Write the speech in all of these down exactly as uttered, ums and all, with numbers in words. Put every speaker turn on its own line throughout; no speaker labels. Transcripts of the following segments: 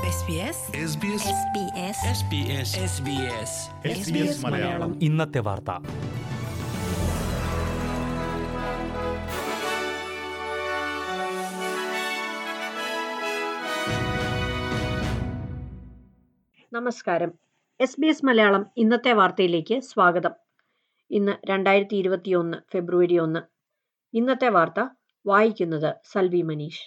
മലയാളം ഇന്നത്തെ വാർത്ത.
നമസ്കാരം. എസ് ബി എസ് മലയാളം ഇന്നത്തെ വാർത്തയിലേക്ക് സ്വാഗതം. ഇന്ന് രണ്ടായിരത്തി ഇരുപത്തി ഒന്ന് ഫെബ്രുവരി ഒന്ന്. ഇന്നത്തെ വാർത്ത വായിക്കുന്നത് സൽവി മനീഷ്.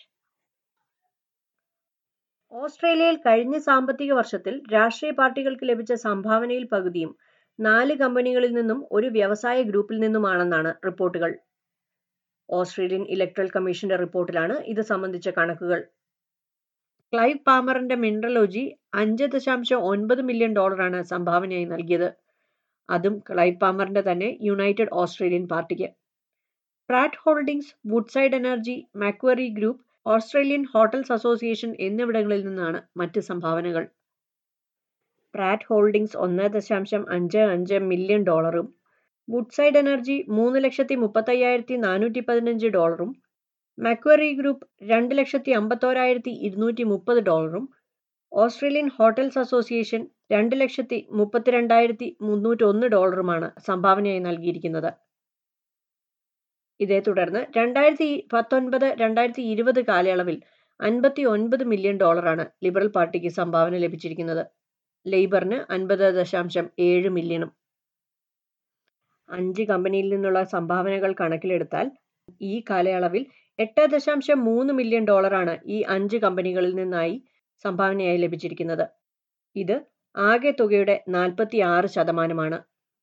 ഓസ്ട്രേലിയയിൽ കഴിഞ്ഞ സാമ്പത്തിക വർഷത്തിൽ രാഷ്ട്രീയ പാർട്ടികൾക്ക് ലഭിച്ച സംഭാവനയിൽ പകുതിയും നാല് കമ്പനികളിൽ നിന്നും ഒരു വ്യവസായ ഗ്രൂപ്പിൽ നിന്നുമാണെന്നാണ് റിപ്പോർട്ടുകൾ. ഓസ്ട്രേലിയൻ ഇലക്ട്രൽ കമ്മീഷന്റെ റിപ്പോർട്ടിലാണ് ഇത് സംബന്ധിച്ച കണക്കുകൾ. ക്ലൈവ് പാമറിന്റെ മിനറലോജി അഞ്ച് ദശാംശം ഒൻപത് മില്യൺ ഡോളറാണ് സംഭാവനയായി നൽകിയത്. അതും ക്ലൈവ് പാമറിന്റെ തന്നെ യുണൈറ്റഡ് ഓസ്ട്രേലിയൻ പാർട്ടിക്ക്. Pratt holdings, Woodside energy, Macquarie group, Australian hotels association എന്നിവിടങ്ങളിൽ നിന്നാണ് മറ്റ് സംഭാവനകൾ. പ്രാറ്റ് ഹോൾഡിംഗ്സ് ഒന്ന് ദശാംശം അഞ്ച് അഞ്ച് മില്യൺ ഡോളറും വുഡ്സൈഡ് എനർജി മൂന്ന് ലക്ഷത്തി മുപ്പത്തയ്യായിരത്തി നാനൂറ്റി പതിനഞ്ച് ഡോളറും മാക്വറി ഗ്രൂപ്പ് രണ്ട് ലക്ഷത്തി അമ്പത്തോരായിരത്തി ഇരുന്നൂറ്റി മുപ്പത് ഡോളറും ഓസ്ട്രേലിയൻ ഹോട്ടൽസ് അസോസിയേഷൻ രണ്ട് ലക്ഷത്തി മുപ്പത്തിരണ്ടായിരത്തി മുന്നൂറ്റി ഒന്ന് ഡോളറുമാണ് സംഭാവനയായി നൽകിയിരിക്കുന്നത്. ഇതേ തുടർന്ന് രണ്ടായിരത്തി പത്തൊൻപത് രണ്ടായിരത്തി ഇരുപത് കാലയളവിൽ അൻപത്തി ഒൻപത് മില്യൺ ഡോളറാണ് ലിബറൽ പാർട്ടിക്ക് സംഭാവന ലഭിച്ചിരിക്കുന്നത്. ലേബറിന് അൻപത് ദശാംശം ഏഴ് മില്യണും. അഞ്ച് കമ്പനിയിൽ നിന്നുള്ള സംഭാവനകൾ കണക്കിലെടുത്താൽ ഈ കാലയളവിൽ എട്ട് ദശാംശം മൂന്ന് മില്യൺ ഡോളറാണ് ഈ അഞ്ച് കമ്പനികളിൽ നിന്നായി സംഭാവനയായി ലഭിച്ചിരിക്കുന്നത്. ഇത് ആകെ തുകയുടെ നാൽപ്പത്തി ആറ് ശതമാനമാണ്.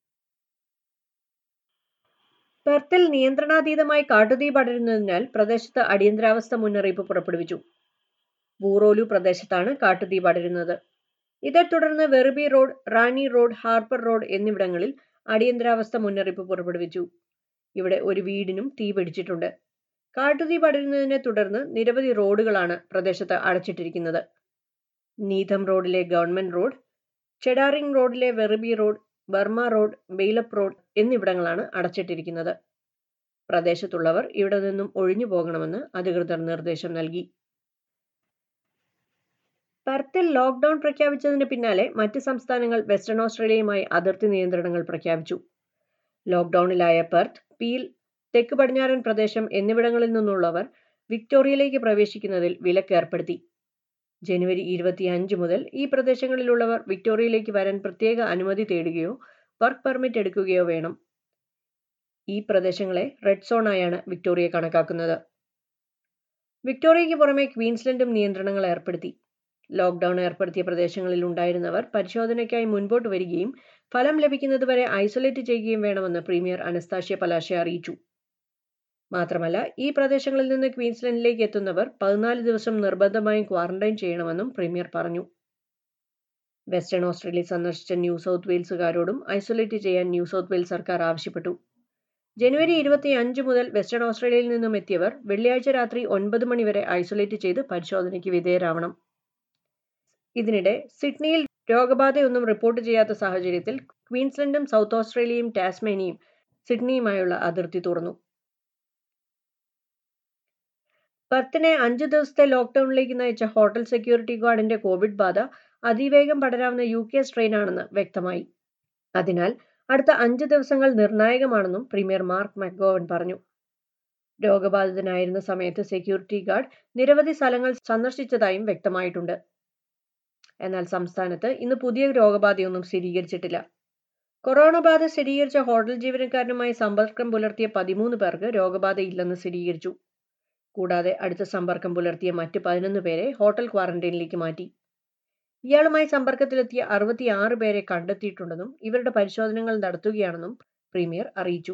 പെർത്തിൽ നിയന്ത്രണാതീതമായി കാട്ടുതീ പടരുന്നതിനാൽ പ്രദേശത്ത് അടിയന്തരാവസ്ഥ മുന്നറിയിപ്പ് പുറപ്പെടുവിച്ചു. വൂറോലു പ്രദേശത്താണ് കാട്ടുതീ പടരുന്നത്. ഇതേ തുടർന്ന് വെറുബി റോഡ്, റാണി റോഡ്, ഹാർപ്പർ റോഡ് എന്നിവിടങ്ങളിൽ അടിയന്തരാവസ്ഥ മുന്നറിയിപ്പ് പുറപ്പെടുവിച്ചു. ഇവിടെ ഒരു വീടിനും തീ പിടിച്ചിട്ടുണ്ട്. കാട്ടുതീ പടരുന്നതിനെ തുടർന്ന് നിരവധി റോഡുകളാണ് പ്രദേശത്ത് അടച്ചിട്ടിരിക്കുന്നത്. നീഥം റോഡിലെ ഗവൺമെന്റ് റോഡ്, ചെഡാറിംഗ് റോഡിലെ Werribee road, Burma road, Bailup road എന്നിവിടങ്ങളാണ് അടച്ചിട്ടിരിക്കുന്നത്. പ്രദേശത്തുള്ളവർ ഇവിടെ നിന്നും ഒഴിഞ്ഞു പോകണമെന്ന് അധികൃതർ നിർദ്ദേശം നൽകി. പെർത്തിൽ ലോക്ക്ഡൌൺ പ്രഖ്യാപിച്ചതിന് പിന്നാലെ മറ്റ് സംസ്ഥാനങ്ങൾ വെസ്റ്റേൺ ഓസ്ട്രേലിയയുമായി അതിർത്തി നിയന്ത്രണങ്ങൾ പ്രഖ്യാപിച്ചു. ലോക്ക്ഡൌണിലായ പെർത്ത്, പീൽ, തെക്ക് പടിഞ്ഞാറൻ പ്രദേശം എന്നിവിടങ്ങളിൽ നിന്നുള്ളവർ വിക്ടോറിയയിലേക്ക് പ്രവേശിക്കുന്നതിൽ വിലക്ക് ഏർപ്പെടുത്തി. ജനുവരി ഇരുപത്തി അഞ്ച് മുതൽ ഈ പ്രദേശങ്ങളിലുള്ളവർ വിക്ടോറിയയിലേക്ക് വരാൻ പ്രത്യേക അനുമതി തേടുകയോ വർക്ക് പെർമിറ്റ് എടുക്കുകയോ വേണം. ഈ പ്രദേശങ്ങളെ റെഡ് സോണായാണ് വിക്ടോറിയ കണക്കാക്കുന്നത്. വിക്ടോറിയയ്ക്ക് പുറമെ ക്വീൻസ്ലൻഡും നിയന്ത്രണങ്ങൾ ഏർപ്പെടുത്തി. ലോക്ക്ഡൌൺ ഏർപ്പെടുത്തിയ പ്രദേശങ്ങളിൽ ഉണ്ടായിരുന്നവർ പരിശോധനയ്ക്കായി മുൻപോട്ട് വരികയും ഫലം ലഭിക്കുന്നതുവരെ ഐസൊലേറ്റ് ചെയ്യുകയും വേണമെന്ന് പ്രീമിയർ അനസ്താഷ്യ പലാഷെ അറിയിച്ചു. മാത്രമല്ല, ഈ പ്രദേശങ്ങളിൽ നിന്ന് ക്വീൻസ്ലൻഡിലേക്ക് എത്തുന്നവർ പതിനാല് ദിവസം നിർബന്ധമായും ക്വാറന്റൈൻ ചെയ്യണമെന്നും പ്രീമിയർ പറഞ്ഞു. വെസ്റ്റേൺ ഓസ്ട്രേലിയ സന്ദർശിച്ച ന്യൂ സൗത്ത് വെയിൽസുകാരോടും ഐസൊലേറ്റ് ചെയ്യാൻ ന്യൂ സൗത്ത് വെയിൽസ് സർക്കാർ ആവശ്യപ്പെട്ടു. ജനുവരി ഇരുപത്തി അഞ്ച് മുതൽ വെസ്റ്റേൺ ഓസ്ട്രേലിയയിൽ നിന്നും എത്തിയവർ വെള്ളിയാഴ്ച രാത്രി ഒൻപത് മണി വരെ ഐസൊലേറ്റ് ചെയ്ത് പരിശോധനയ്ക്ക് വിധേയരാവണം. ഇതിനിടെ സിഡ്നിയിൽ രോഗബാധയൊന്നും റിപ്പോർട്ട് ചെയ്യാത്ത സാഹചര്യത്തിൽ ക്വീൻസ്ലൻഡും സൗത്ത് ഓസ്ട്രേലിയയും ടാസ്മാനിയയും സിഡ്നിയുമായുള്ള അതിർത്തി തുറന്നു. പെർത്തിനെ അഞ്ചു ദിവസത്തെ ലോക്ക്ഡൌണിലേക്ക് നയിച്ച ഹോട്ടൽ സെക്യൂരിറ്റി ഗാർഡിന്റെ കോവിഡ് ബാധ അതിവേഗം പടരാവുന്ന യു കെ സ്ട്രെയിനാണെന്ന് വ്യക്തമായി. അതിനാൽ അടുത്ത അഞ്ച് ദിവസങ്ങൾ നിർണായകമാണെന്നും പ്രീമിയർ മാർക്ക് മക്ഗോവൻ പറഞ്ഞു. രോഗബാധിതനായിരുന്ന സമയത്ത് സെക്യൂരിറ്റി ഗാർഡ് നിരവധി സ്ഥലങ്ങൾ സന്ദർശിച്ചതായും വ്യക്തമായിട്ടുണ്ട്. എന്നാൽ സംസ്ഥാനത്ത് ഇന്ന് പുതിയ രോഗബാധയൊന്നും സ്ഥിരീകരിച്ചിട്ടില്ല. കൊറോണ ബാധ സ്ഥിരീകരിച്ച ഹോട്ടൽ ജീവനക്കാരനുമായി സമ്പർക്കം പുലർത്തിയ പതിമൂന്ന് പേർക്ക് രോഗബാധയില്ലെന്ന് സ്ഥിരീകരിച്ചു. കൂടാതെ അടുത്ത സമ്പർക്കം പുലർത്തിയ മറ്റ് പതിനൊന്ന് പേരെ ഹോട്ടൽ ക്വാറന്റൈനിലേക്ക് മാറ്റി. ഇയാളുമായി സമ്പർക്കത്തിലെത്തിയ അറുപത്തിയാറ് പേരെ കണ്ടെത്തിയിട്ടുണ്ടെന്നും ഇവരുടെ പരിശോധനകൾ നടത്തുകയാണെന്നും പ്രീമിയർ അറിയിച്ചു.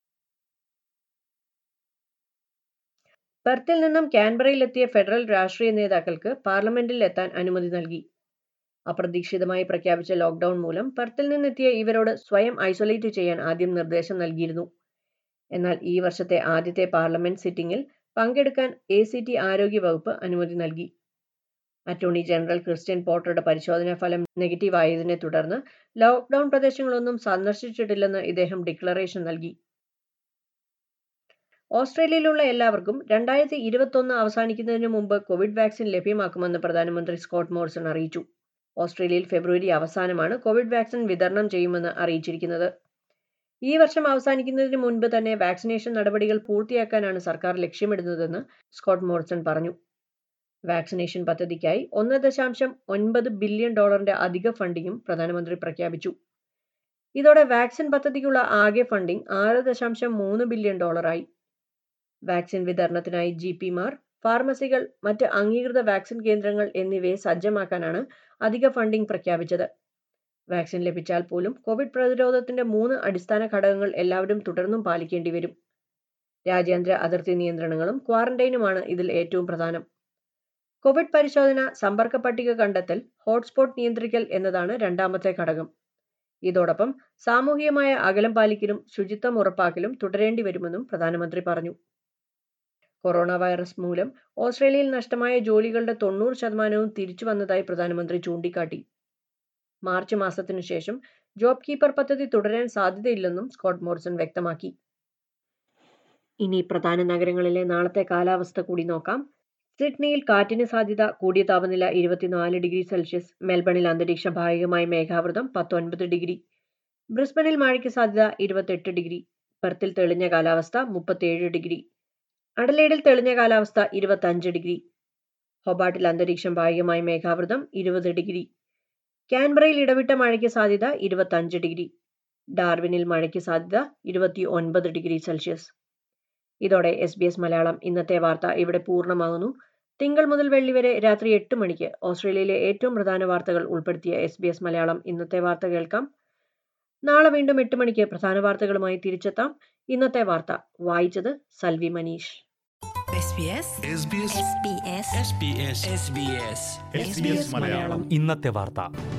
പെർത്തിൽ നിന്നും കാൻബറയിലെത്തിയ ഫെഡറൽ രാഷ്ട്രീയ നേതാക്കൾക്ക് പാർലമെന്റിൽ എത്താൻ അനുമതി നൽകി. അപ്രതീക്ഷിതമായി പ്രഖ്യാപിച്ച ലോക്ക്ഡൌൺ മൂലം പെർത്തിൽ നിന്നെത്തിയ ഇവരോട് സ്വയം ഐസൊലേറ്റ് ചെയ്യാൻ ആദ്യം നിർദ്ദേശം നൽകിയിരുന്നു. എന്നാൽ ഈ വർഷത്തെ ആദ്യത്തെ പാർലമെന്റ് സിറ്റിംഗിൽ പങ്കെടുക്കാൻ എ സി ടി ആരോഗ്യ വകുപ്പ് അനുമതി നൽകി. അറ്റോർണി ജനറൽ ക്രിസ്റ്റ്യൻ പോർട്ടറുടെ പരിശോധനാ ഫലം നെഗറ്റീവ് ആയതിനെ തുടർന്ന് ലോക്ക്ഡൌൺ പ്രദേശങ്ങളൊന്നും സന്ദർശിച്ചിട്ടില്ലെന്ന് ഇദ്ദേഹം ഡിക്ലറേഷൻ നൽകി. ഓസ്ട്രേലിയയിലുള്ള എല്ലാവർക്കും രണ്ടായിരത്തി ഇരുപത്തൊന്ന് അവസാനിക്കുന്നതിന് മുമ്പ് കോവിഡ് വാക്സിൻ ലഭ്യമാക്കുമെന്ന് പ്രധാനമന്ത്രി സ്കോട്ട് മോറിസൺ അറിയിച്ചു. ഓസ്ട്രേലിയയിൽ ഫെബ്രുവരി അവസാനമാണ് കോവിഡ് വാക്സിൻ വിതരണം ചെയ്യുമെന്ന് അറിയിച്ചിരിക്കുന്നത്. ഈ വർഷം അവസാനിക്കുന്നതിന് മുൻപ് തന്നെ വാക്സിനേഷൻ നടപടികൾ പൂർത്തിയാക്കാനാണ് സർക്കാർ ലക്ഷ്യമിടുന്നതെന്ന് സ്കോട്ട് മോറിസൺ പറഞ്ഞു. വാക്സിനേഷൻ പദ്ധതിക്കായി ഒന്ന് ദശാംശം ഒൻപത് ബില്യൺ ഡോളറിന്റെ അധിക ഫണ്ടിങ്ങും പ്രധാനമന്ത്രി പ്രഖ്യാപിച്ചു. ഇതോടെ വാക്സിൻ പദ്ധതിക്കുള്ള ആകെ ഫണ്ടിംഗ് ആറ് ദശാംശം മൂന്ന് ബില്യൺ ഡോളറായി. വാക്സിൻ വിതരണത്തിനായി ജി പിമാർ, ഫാർമസികൾ, മറ്റ് അംഗീകൃത വാക്സിൻ കേന്ദ്രങ്ങൾ എന്നിവയെ സജ്ജമാക്കാനാണ് അധിക ഫണ്ടിംഗ് പ്രഖ്യാപിച്ചത്. വാക്സിൻ ലഭിച്ചാൽ പോലും കോവിഡ് പ്രതിരോധത്തിന്റെ മൂന്ന് അടിസ്ഥാന ഘടകങ്ങൾ എല്ലാവരും തുടർന്നും പാലിക്കേണ്ടി വരും. രാജ്യാന്തര അതിർത്തി നിയന്ത്രണങ്ങളും ക്വാറന്റൈനുമാണ് ഇതിൽ ഏറ്റവും പ്രധാനം. കോവിഡ് പരിശോധന, സമ്പർക്ക പട്ടിക കണ്ടെത്തൽ, ഹോട്ട്സ്പോട്ട് നിയന്ത്രിക്കൽ എന്നതാണ് രണ്ടാമത്തെ ഘടകം. ഇതോടൊപ്പം സാമൂഹികമായ അകലം പാലിക്കലും ശുചിത്വം ഉറപ്പാക്കലും തുടരേണ്ടി വരുമെന്നും പ്രധാനമന്ത്രി പറഞ്ഞു. കൊറോണ വൈറസ് മൂലം ഓസ്ട്രേലിയയിൽ നഷ്ടമായ ജോലികളുടെ തൊണ്ണൂറ് ശതമാനവും തിരിച്ചു വന്നതായി പ്രധാനമന്ത്രി ചൂണ്ടിക്കാട്ടി. മാർച്ച് മാസത്തിനു ശേഷം ജോബ് കീപ്പർ പദ്ധതി തുടരാൻ സാധ്യതയില്ലെന്നും സ്കോട്ട് മോറിസൺ വ്യക്തമാക്കി. ഇനി പ്രധാന നഗരങ്ങളിലെ നാളത്തെ കാലാവസ്ഥ കൂടി നോക്കാം. സിഡ്നിയിൽ കാറ്റിന് സാധ്യത, കൂടിയ താപനില ഇരുപത്തിനാല് ഡിഗ്രി സെൽഷ്യസ്. മെൽബണിൽ അന്തരീക്ഷം ഭാഗികമായി മേഘാവൃതം, പത്തൊൻപത് ഡിഗ്രി. ബ്രിസ്ബനിൽ മഴയ്ക്ക് സാധ്യത, ഇരുപത്തെട്ട് ഡിഗ്രി. പെർത്തിൽ തെളിഞ്ഞ കാലാവസ്ഥ, മുപ്പത്തിയേഴ് ഡിഗ്രി. അഡലേഡിൽ തെളിഞ്ഞ കാലാവസ്ഥ, ഇരുപത്തഞ്ച് ഡിഗ്രി. ഹൊബാട്ടിൽ അന്തരീക്ഷം ഭാഗികമായി മേഘാവൃതം, ഇരുപത് ഡിഗ്രി. കാൻബറയിൽ ഇടവിട്ട മഴയ്ക്ക് സാധ്യത, ഇരുപത്തഞ്ച് ഡിഗ്രി. ഡാർവിനിൽ മഴയ്ക്ക് സാധ്യത, ഇരുപത്തി ഒൻപത് ഡിഗ്രി സെൽഷ്യസ്. ഇതോടെ എസ് ബി എസ് മലയാളം ഇന്നത്തെ വാർത്ത ഇവിടെ പൂർണ്ണമാകുന്നു. തിങ്കൾ മുതൽ വെള്ളി വരെ രാത്രി എട്ട് മണിക്ക് ഓസ്ട്രേലിയയിലെ ഏറ്റവും പ്രധാന വാർത്തകൾ ഉൾപ്പെടുത്തിയ എസ് ബി എസ് മലയാളം ഇന്നത്തെ വാർത്ത കേൾക്കാം. നാളെ വീണ്ടും എട്ട് മണിക്ക് പ്രധാന വാർത്തകളുമായി തിരിച്ചെത്താം. ഇന്നത്തെ വാർത്ത വായിച്ചത് സൽവി മനീഷ്.
ഇന്നത്തെ വാർത്ത.